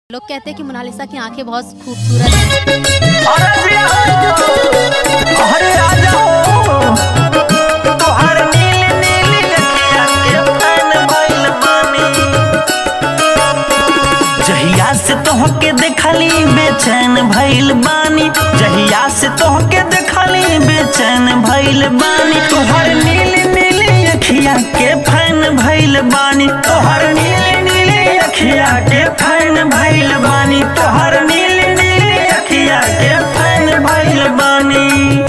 लोग कहते हैं कि मोनालिसा की आंखें बहुत खूबसूरत हैं। अरे आ जाओ तोहर नीली नीली अखिया के फैन भइल बानी। जहिया से तोहके देखली बेचैन भइल बानी। जहिया से तोहके देखली बेचैन भइल बानी। तोहर नीली नीली अखिया के फैन भइल बानी। तोहर नीली नीली अखिया के फैन भइल बानी। तोहर नीली नीली अखिया के फैन भइल बानी।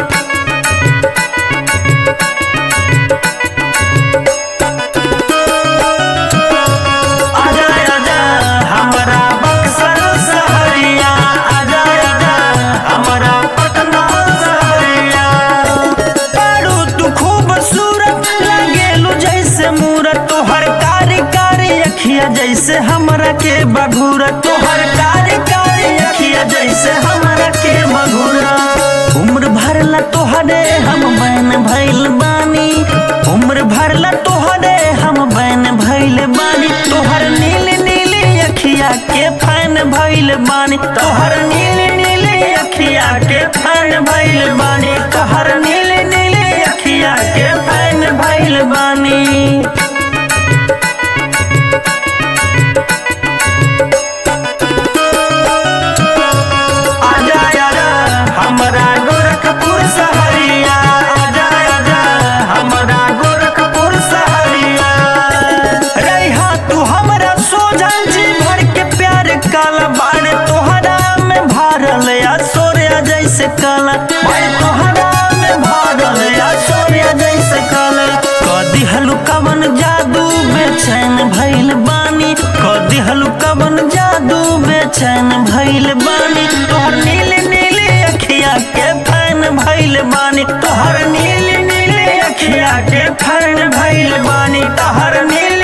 आजा आजा हमरा बक्सर सहरिया। आजा आजा हमरा पटना सहरिया। बड़ू तू खूबसूरत लागेलू जैसे मूरत। तोहर कारी कारी अखिया जैसे हमरा के बघूरा। तोहर कारी कारी अखिया जैसे हमरा के बघूरा। उम्र भरला तोहरे हम बैन भइल बानी। उम्र भरला तोहरे हम बैन भइल बानी। तोहर नीली नीली अखिया के फैन भइल बानी। तोहर नीली नीली अखिया के फैन भइल बानी। तोहर नीली नीली अखिया के फैन भइल बानी। आजा आजा हमरा गोरखपुर सहरिया। आजा आजा हमरा गोरखपुर सहरिया। रहिहा तू हमरा सोझा जी भर के प्यार काला। बाड़े तोहरा में भरल या सोरिया जैसे काला। बाड़े तोहरा में भरल या सोरिया जैसे काला। कदी हलू कवन जादू बेचैन भइल बानी। कदी हलू कवन जादू बेचैन भइल बानी। तोहर नीली नीली अखिया के फैन भइल बानी। तोहर नीली नीली अखिया के फैन भइल बानी। तोहर नीली